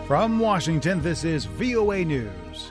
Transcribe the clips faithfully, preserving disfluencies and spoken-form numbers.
From Washington, this is V O A News.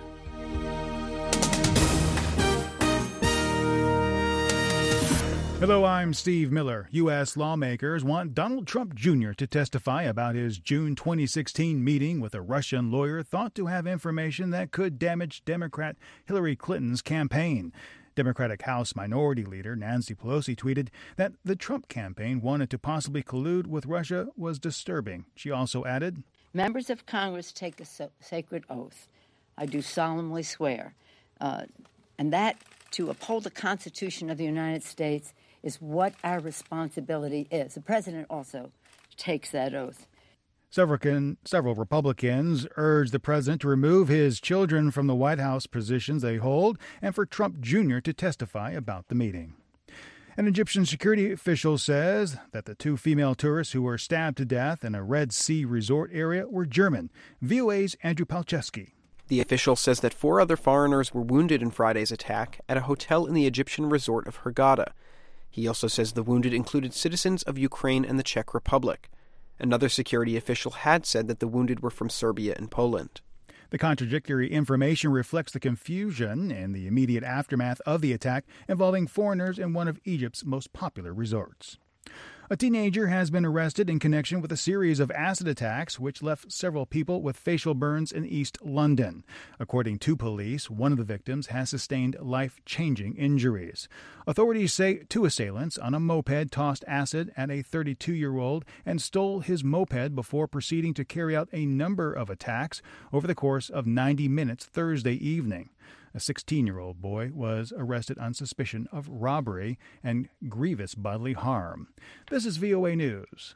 Hello, I'm Steve Miller. U S lawmakers want Donald Trump Junior to testify about his June twenty sixteen meeting with a Russian lawyer thought to have information that could damage Democrat Hillary Clinton's campaign. Democratic House Minority Leader Nancy Pelosi tweeted that the Trump campaign wanted to possibly collude with Russia was disturbing. She also added, "Members of Congress take a so- sacred oath. I do solemnly swear. Uh, and that to uphold the Constitution of the United States is what our responsibility is." The president also takes that oath. Several, can, several Republicans urged the president to remove his children from the White House positions they hold and for Trump Junior to testify about the meeting. An Egyptian security official says that the two female tourists who were stabbed to death in a Red Sea resort area were German. V O A's Andrew Palczewski. The official says that four other foreigners were wounded in Friday's attack at a hotel in the Egyptian resort of Hurghada. He also says the wounded included citizens of Ukraine and the Czech Republic. Another security official had said that the wounded were from Serbia and Poland. The contradictory information reflects the confusion in the immediate aftermath of the attack involving foreigners in one of Egypt's most popular resorts. A teenager has been arrested in connection with a series of acid attacks which left several people with facial burns in East London. According to police, one of the victims has sustained life-changing injuries. Authorities say two assailants on a moped tossed acid at a thirty-two-year-old and stole his moped before proceeding to carry out a number of attacks over the course of ninety minutes Thursday evening. A sixteen-year-old boy was arrested on suspicion of robbery and grievous bodily harm. This is V O A News.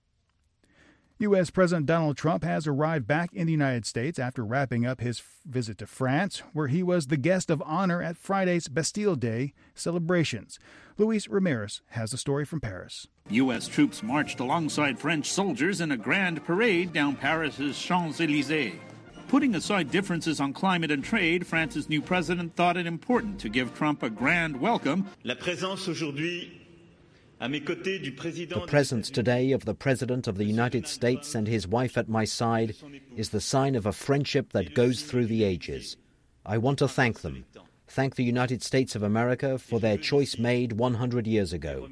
U S. President Donald Trump has arrived back in the United States after wrapping up his visit to France, where he was the guest of honor at Friday's Bastille Day celebrations. Luis Ramirez has the story from Paris. U S troops marched alongside French soldiers in a grand parade down Paris's Champs-Élysées. Putting aside differences on climate and trade, France's new president thought it important to give Trump a grand welcome. La présence aujourd'hui à mes côtés du président. The presence today of the President of the United States and his wife at my side is the sign of a friendship that goes through the ages. I want to thank them. Thank the United States of America for their choice made one hundred years ago.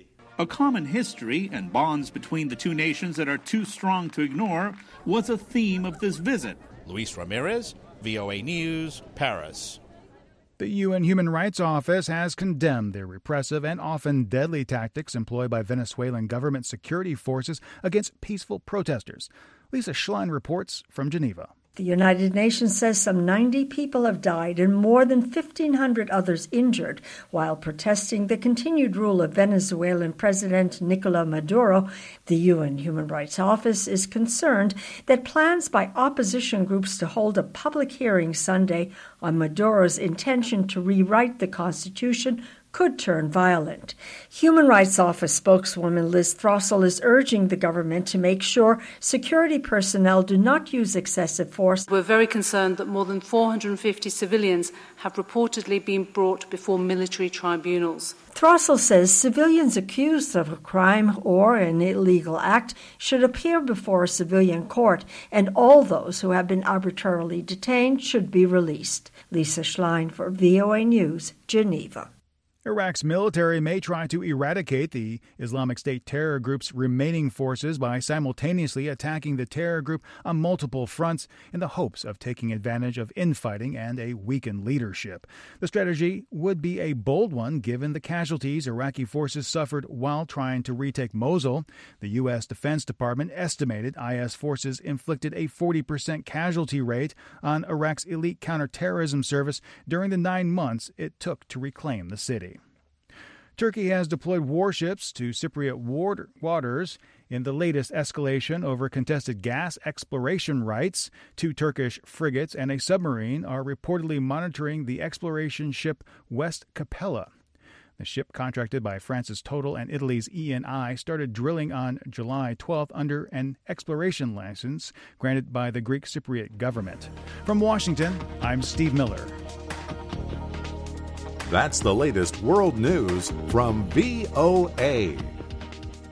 A common history and bonds between the two nations that are too strong to ignore was a theme of this visit. Luis Ramirez, V O A News, Paris. The U N Human Rights Office has condemned the repressive and often deadly tactics employed by Venezuelan government security forces against peaceful protesters. Lisa Schlein reports from Geneva. The United Nations says some ninety people have died and more than fifteen hundred others injured while protesting the continued rule of Venezuelan President Nicolás Maduro. The U N Human Rights Office is concerned that plans by opposition groups to hold a public hearing Sunday on Maduro's intention to rewrite the Constitution could turn violent. Human Rights Office spokeswoman Liz Throssell is urging the government to make sure security personnel do not use excessive force. We're very concerned that more than four hundred fifty civilians have reportedly been brought before military tribunals. Throssell says civilians accused of a crime or an illegal act should appear before a civilian court, and all those who have been arbitrarily detained should be released. Lisa Schlein for V O A News, Geneva. Iraq's military may try to eradicate the Islamic State terror group's remaining forces by simultaneously attacking the terror group on multiple fronts in the hopes of taking advantage of infighting and a weakened leadership. The strategy would be a bold one given the casualties Iraqi forces suffered while trying to retake Mosul. The U S. Defense Department estimated I S forces inflicted a forty percent casualty rate on Iraq's elite counterterrorism service during the nine months it took to reclaim the city. Turkey has deployed warships to Cypriot waters in the latest escalation over contested gas exploration rights. Two Turkish frigates and a submarine are reportedly monitoring the exploration ship West Capella. The ship, contracted by France's Total and Italy's E N I, started drilling on July twelfth under an exploration license granted by the Greek Cypriot government. From Washington, I'm Steve Miller. That's the latest world news from V O A.